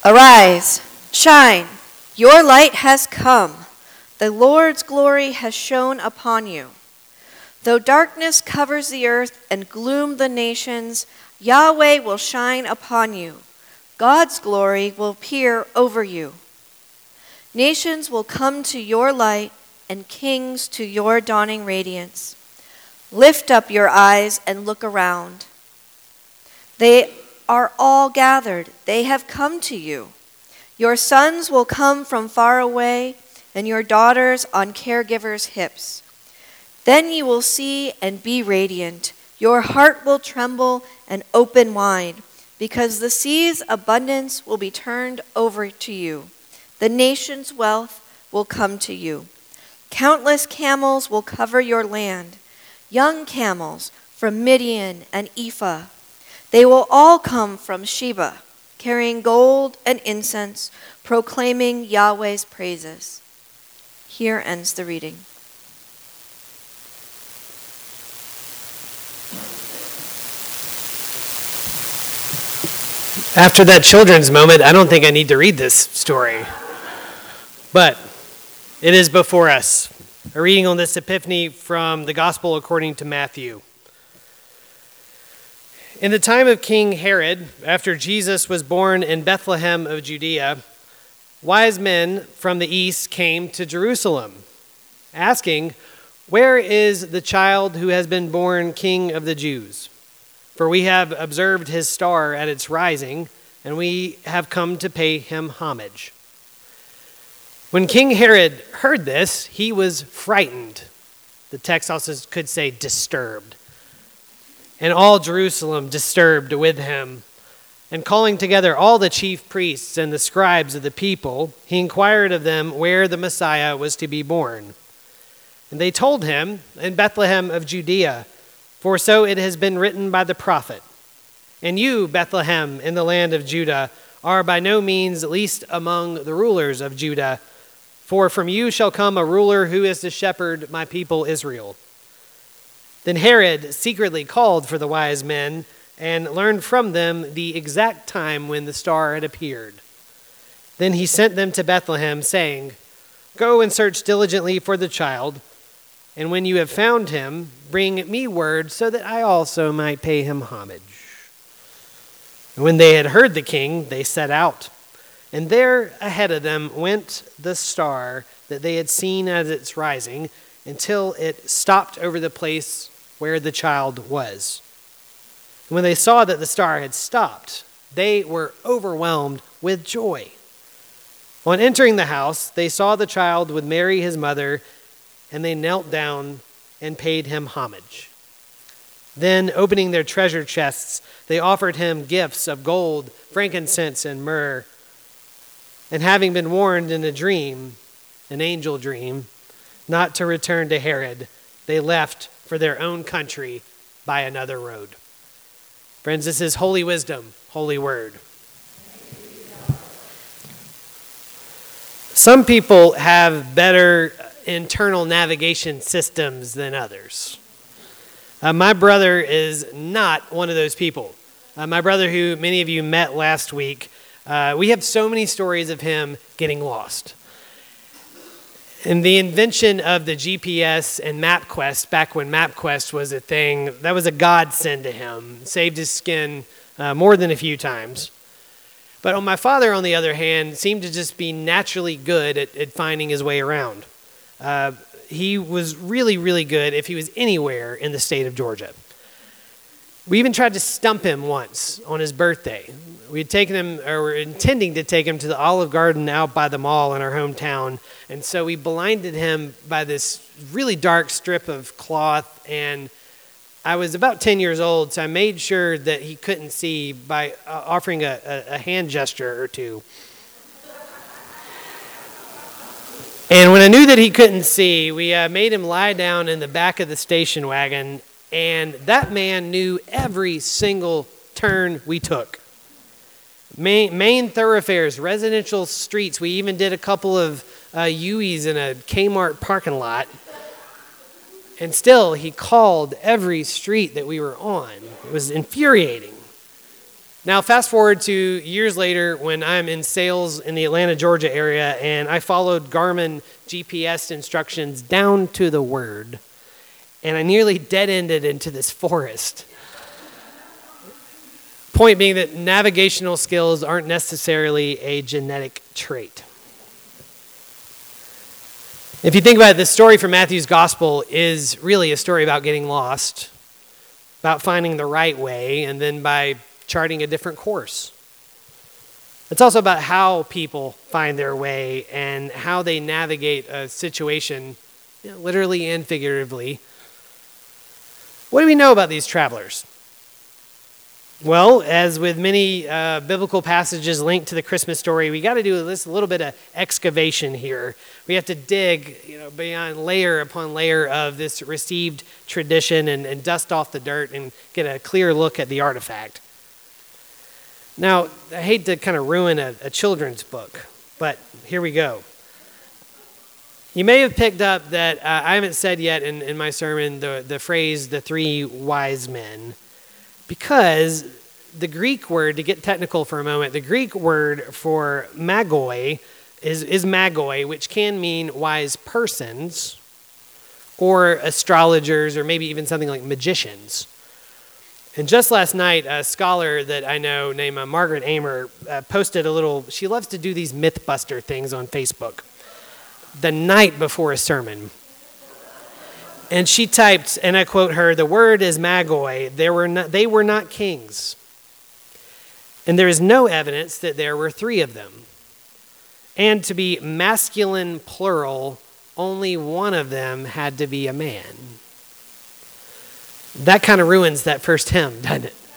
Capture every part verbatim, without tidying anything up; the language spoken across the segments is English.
Arise, shine, your light has come. The Lord's glory has shone upon you. Though darkness covers the earth and gloom the nations, Yahweh will shine upon you. God's glory will appear over you. Nations will come to your light and kings to your dawning radiance. Lift up your eyes and look around. They are all gathered. They have come to you. Your sons will come from far away, and your daughters on caregivers' hips. Then you will see and be radiant. Your heart will tremble and open wide, because the sea's abundance will be turned over to you. The nation's wealth will come to you. Countless camels will cover your land, young camels from Midian and Ephah. They will all come from Sheba, carrying gold and incense, proclaiming Yahweh's praises. Here ends the reading. After that children's moment, I don't think I need to read this story. But it is before us. A reading on this epiphany from the Gospel according to Matthew. In the time of King Herod, after Jesus was born in Bethlehem of Judea, wise men from the east came to Jerusalem, asking, "Where is the child who has been born King of the Jews? For we have observed his star at its rising, and we have come to pay him homage." When King Herod heard this, he was frightened. The text also could say disturbed. And all Jerusalem disturbed with him. And calling together all the chief priests and the scribes of the people, he inquired of them where the Messiah was to be born. And they told him, "In Bethlehem of Judea, for so it has been written by the prophet. And you, Bethlehem, in the land of Judah, are by no means least among the rulers of Judah, for from you shall come a ruler who is to shepherd my people Israel." Then Herod secretly called for the wise men and learned from them the exact time when the star had appeared. Then he sent them to Bethlehem, saying, "Go and search diligently for the child, and when you have found him, bring me word so that I also might pay him homage." And when they had heard the king, they set out. And there ahead of them went the star that they had seen at its rising, until it stopped over the place where the child was. And when they saw that the star had stopped, they were overwhelmed with joy. On entering the house, they saw the child with Mary his mother, and they knelt down and paid him homage. Then, opening their treasure chests, they offered him gifts of gold, frankincense, and myrrh. And having been warned in a dream, an angel dream, not to return to Herod, they left for their own country by another road. Friends, this is holy wisdom, holy word. Some people have better internal navigation systems than others. Uh, my brother is not one of those people. Uh, my brother, who many of you met last week, uh, we have so many stories of him getting lost. And the invention of the G P S and MapQuest, back when MapQuest was a thing, that was a godsend to him. Saved his skin uh, more than a few times. But on my father, on the other hand, seemed to just be naturally good at, at finding his way around. Uh, he was really, really good if he was anywhere in the state of Georgia. We even tried to stump him once on his birthday. We had taken him, or were intending to take him to the Olive Garden out by the mall in our hometown. And so we blinded him by this really dark strip of cloth. And I was about ten years old, so I made sure that he couldn't see by uh, offering a, a, a hand gesture or two. And when I knew that he couldn't see, we uh, made him lie down in the back of the station wagon. And that man knew every single turn we took. Main, main thoroughfares, residential streets. We even did a couple of uh, U Es in a Kmart parking lot. And still, he called every street that we were on. It was infuriating. Now, fast forward to years later when I'm in sales in the Atlanta, Georgia area, and I followed Garmin G P S instructions down to the word, and I nearly dead-ended into this forest. Point being that navigational skills aren't necessarily a genetic trait. If you think about it, the story from Matthew's gospel is really a story about getting lost, about finding the right way, and then by charting a different course. It's also about how people find their way and how they navigate a situation, you know, literally and figuratively. What do we know about these travelers? Well, as with many uh, biblical passages linked to the Christmas story, we got to do this a little bit of excavation here. We have to dig, you know, beyond layer upon layer of this received tradition and, and dust off the dirt and get a clear look at the artifact. Now, I hate to kind of ruin a, a children's book, but here we go. You may have picked up that uh, I haven't said yet in, in my sermon the, the phrase, the three wise men. Because the Greek word, to get technical for a moment, the Greek word for magoi is, is magoi, which can mean wise persons or astrologers or maybe even something like magicians. And just last night, a scholar that I know named uh, Margaret Amer uh, posted a little, she loves to do these Mythbuster things on Facebook, the night before a sermon. And she typed, and I quote her, "The word is magoi. There were not, they were not kings. And there is no evidence that there were three of them. And to be masculine plural, only one of them had to be a man." That kind of ruins that first hymn, doesn't it?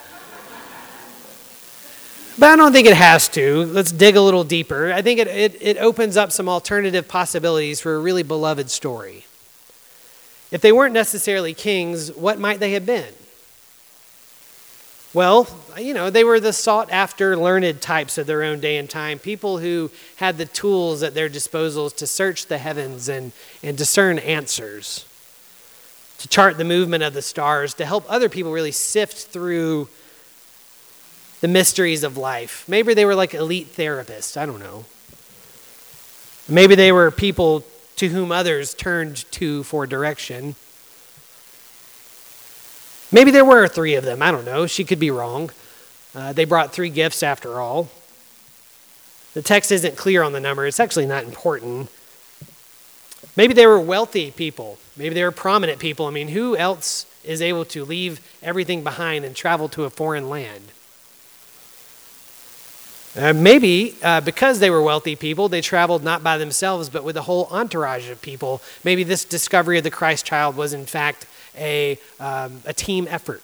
But I don't think it has to. Let's dig a little deeper. I think it, it, it opens up some alternative possibilities for a really beloved story. If they weren't necessarily kings, what might they have been? Well, you know, they were the sought-after, learned types of their own day and time, people who had the tools at their disposal to search the heavens and, and discern answers, to chart the movement of the stars, to help other people really sift through the mysteries of life. Maybe they were like elite therapists, I don't know. Maybe they were people to whom others turned to for direction. Maybe there were three of them. I don't know. She could be wrong. Uh, they brought three gifts after all. The text isn't clear on the number. It's actually not important. Maybe they were wealthy people. Maybe they were prominent people. I mean, who else is able to leave everything behind and travel to a foreign land? Uh, maybe uh, because they were wealthy people, they traveled not by themselves, but with a whole entourage of people. Maybe this discovery of the Christ child was, in fact, a, um, a team effort.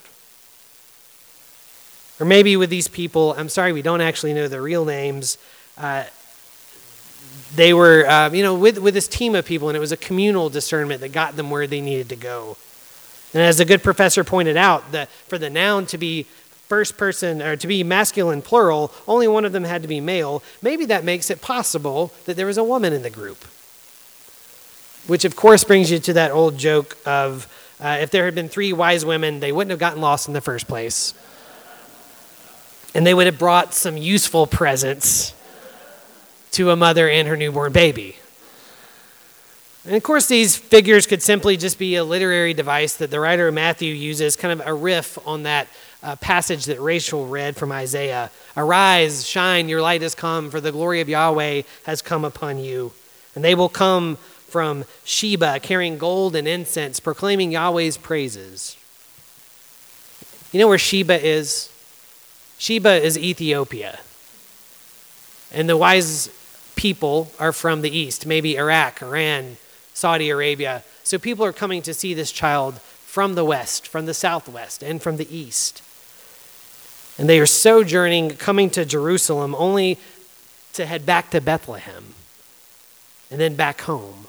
Or maybe with these people, I'm sorry, we don't actually know their real names. Uh, they were, uh, you know, with, with this team of people, and it was a communal discernment that got them where they needed to go. And as a good professor pointed out, that for the noun to be first person, or to be masculine plural, only one of them had to be male. Maybe that makes it possible that there was a woman in the group. Which of course brings you to that old joke of uh, if there had been three wise women, they wouldn't have gotten lost in the first place. And they would have brought some useful presents to a mother and her newborn baby. And of course, these figures could simply just be a literary device that the writer of Matthew uses, kind of a riff on that uh, passage that Rachel read from Isaiah. "Arise, shine, your light has come, for the glory of Yahweh has come upon you. And they will come from Sheba, carrying gold and incense, proclaiming Yahweh's praises." You know where Sheba is? Sheba is Ethiopia. And the wise people are from the east, maybe Iraq, Iran, Saudi Arabia. So people are coming to see this child from the west, from the southwest, and from the east. And they are sojourning, coming to Jerusalem, only to head back to Bethlehem and then back home.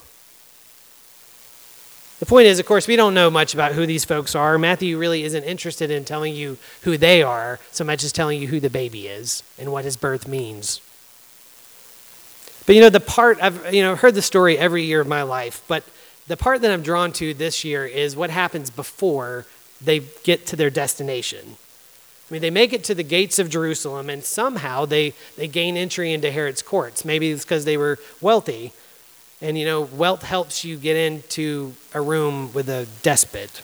The point is, of course, we don't know much about who these folks are. Matthew really isn't interested in telling you who they are so much as telling you who the baby is and what his birth means. But you know, the part, I've you know heard the story every year of my life, but the part that I'm drawn to this year is what happens before they get to their destination. I mean, they make it to the gates of Jerusalem, and somehow they, they gain entry into Herod's courts. Maybe it's because they were wealthy. And, you know, wealth helps you get into a room with a despot.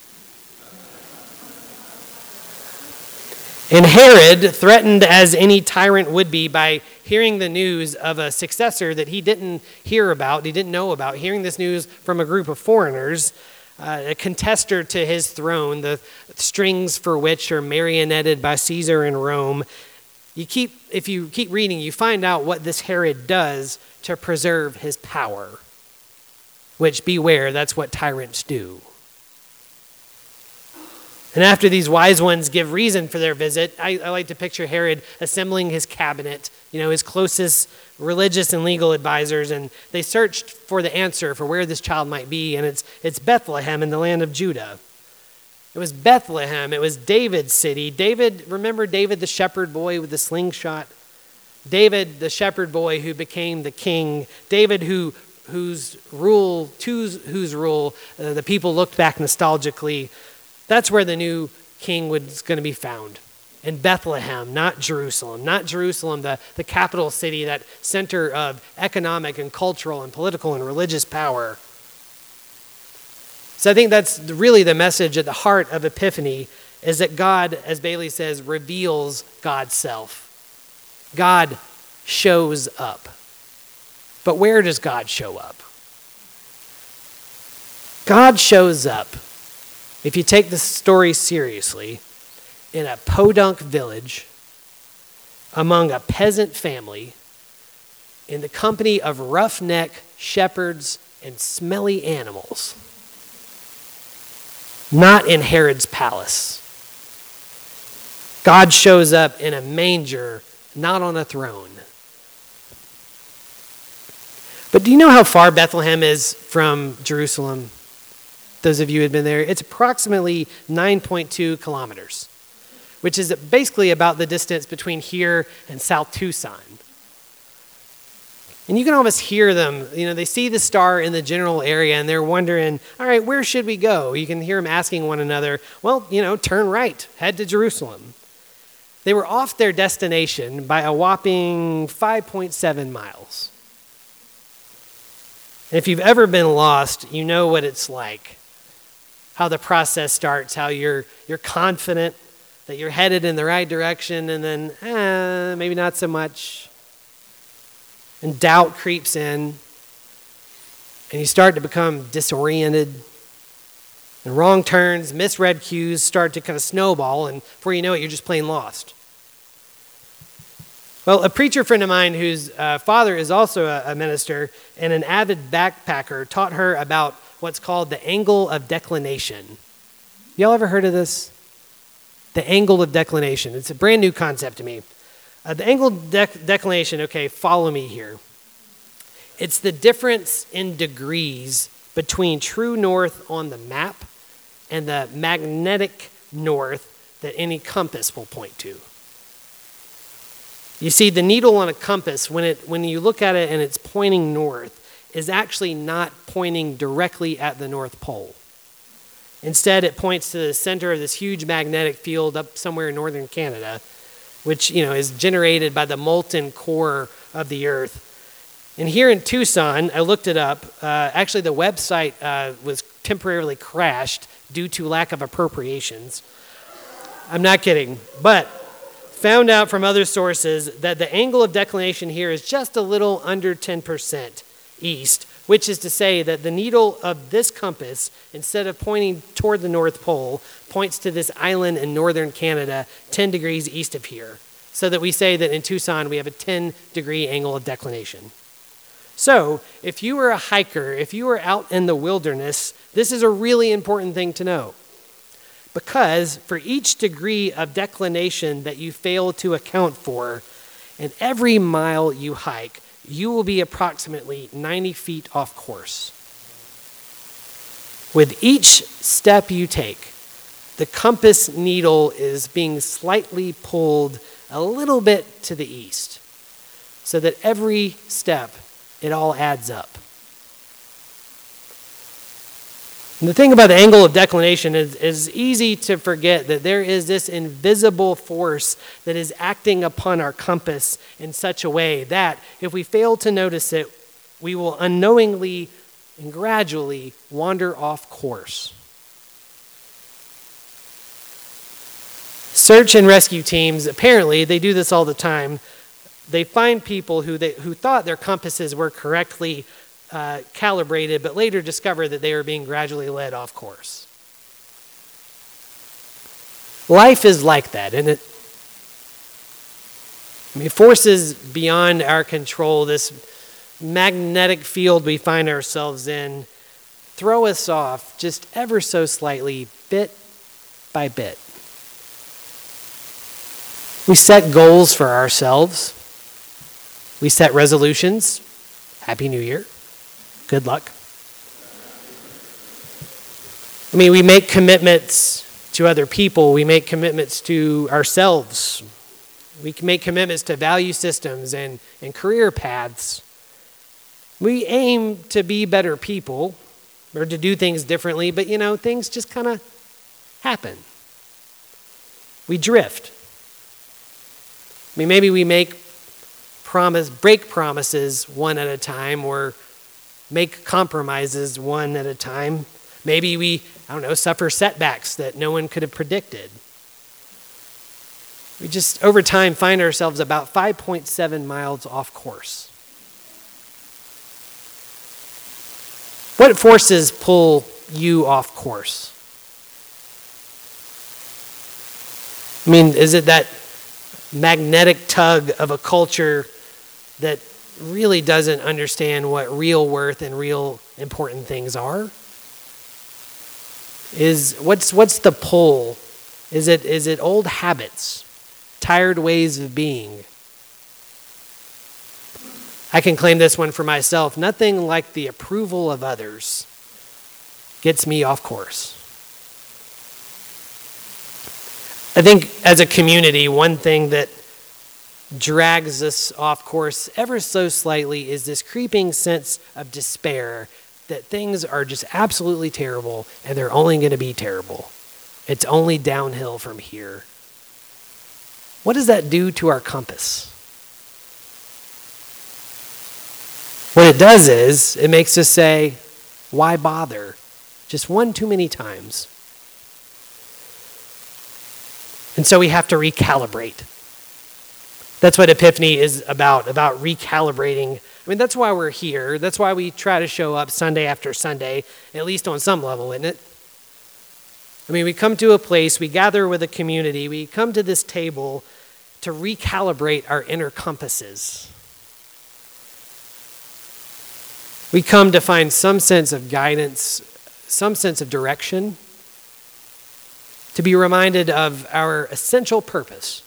And Herod, threatened as any tyrant would be by hearing the news of a successor that he didn't hear about, he didn't know about, hearing this news from a group of foreigners, uh, a contester to his throne, the strings for which are marionetted by Caesar in Rome. You keep, if you keep reading, you find out what this Herod does to preserve his power, which, beware, that's what tyrants do. And after these wise ones give reason for their visit, I, I like to picture Herod assembling his cabinet, you know, his closest religious and legal advisors, and they searched for the answer for where this child might be, and it's, it's Bethlehem in the land of Judah. It was Bethlehem. It was David's city. David, remember David the shepherd boy with the slingshot? David the shepherd boy who became the king. David who whose rule, to whose rule uh, the people looked back nostalgically. That's where the new king was going to be found. In Bethlehem, not Jerusalem. Not Jerusalem, the, the capital city, that center of economic and cultural and political and religious power. So I think that's really the message at the heart of Epiphany, is that God, as Bailey says, reveals God's self. God shows up. But where does God show up? God shows up, if you take the story seriously, in a podunk village, among a peasant family, in the company of roughneck shepherds and smelly animals. Not in Herod's palace. God shows up in a manger, not on a throne. But do you know how far Bethlehem is from Jerusalem? Those of you who have been there, it's approximately nine point two kilometers, which is basically about the distance between here and South Tucson. And you can almost hear them, you know, they see the star in the general area and they're wondering, all right, where should we go? You can hear them asking one another, well, you know, turn right, head to Jerusalem. They were off their destination by a whopping five point seven miles. And if you've ever been lost, you know what it's like. How the process starts, how you're you're confident that you're headed in the right direction, and then eh, maybe not so much. And doubt creeps in, and you start to become disoriented. And wrong turns, misread cues start to kind of snowball, and before you know it, you're just plain lost. Well, a preacher friend of mine whose uh, father is also a, a minister and an avid backpacker taught her about what's called the angle of declination. Y'all ever heard of this? The angle of declination. It's a brand new concept to me. Uh, the angle of dec- declination, okay, follow me here. It's the difference in degrees between true north on the map and the magnetic north that any compass will point to. You see, the needle on a compass, when it when you look at it and it's pointing north, is actually not pointing directly at the North Pole. Instead, it points to the center of this huge magnetic field up somewhere in northern Canada, which, you know, is generated by the molten core of the Earth. And here in Tucson, I looked it up. Uh, actually, the website uh, was temporarily crashed due to lack of appropriations. I'm not kidding, but found out from other sources that the angle of declination here is just a little under ten percent east, which is to say that the needle of this compass, instead of pointing toward the North Pole, points to this island in northern Canada, ten degrees east of here, so that we say that in Tucson we have a ten degree angle of declination. So, if you were a hiker, if you were out in the wilderness, this is a really important thing to know. Because for each degree of declination that you fail to account for, and every mile you hike, you will be approximately ninety feet off course. With each step you take, the compass needle is being slightly pulled a little bit to the east, so that every step, it all adds up. And the thing about the angle of declination is it's easy to forget that there is this invisible force that is acting upon our compass in such a way that if we fail to notice it, we will unknowingly and gradually wander off course. Search and rescue teams, apparently, they do this all the time. They find people who they, who thought their compasses were correctly uh, calibrated, but later discover that they were being gradually led off course. Life is like that, isn't it? I mean, forces beyond our control, this magnetic field we find ourselves in, throw us off just ever so slightly, bit by bit. We set goals for ourselves. We set resolutions. Happy New Year. Good luck. I mean, we make commitments to other people. We make commitments to ourselves. We can make commitments to value systems and, and career paths. We aim to be better people or to do things differently, but, you know, things just kind of happen. We drift. I mean, maybe we make promise, break promises one at a time or make compromises one at a time. Maybe we, I don't know, suffer setbacks that no one could have predicted. We just, over time, find ourselves about five point seven miles off course. What forces pull you off course? I mean, is it that magnetic tug of a culture that really doesn't understand what real worth and real important things are? Is what's what's the pull? Is it is it old habits, tired ways of being? I can claim this one for myself. Nothing like the approval of others gets me off course. I think as a community, one thing that drags us off course ever so slightly is this creeping sense of despair that things are just absolutely terrible and they're only going to be terrible. It's only downhill from here. What does that do to our compass? What it does is it makes us say, why bother? Just one too many times. And so we have to recalibrate. That's what Epiphany is about, about recalibrating. I mean, that's why we're here. That's why we try to show up Sunday after Sunday, at least on some level, isn't it? I mean, we come to a place, we gather with a community, we come to this table to recalibrate our inner compasses. We come to find some sense of guidance, some sense of direction, to be reminded of our essential purpose.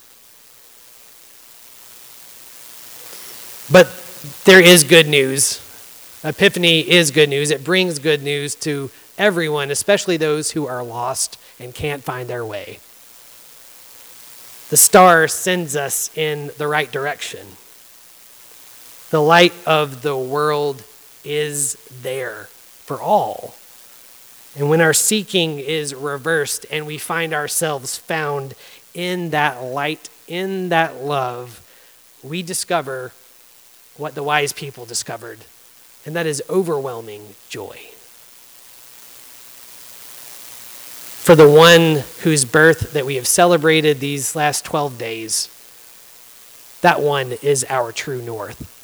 But there is good news. Epiphany is good news. It brings good news to everyone, especially those who are lost and can't find their way. The star sends us in the right direction. The light of the world is there for all. And when our seeking is reversed and we find ourselves found in that light, in that love, we discover what the wise people discovered, and that is overwhelming joy. For the one whose birth that we have celebrated these last twelve days, that one is our true north.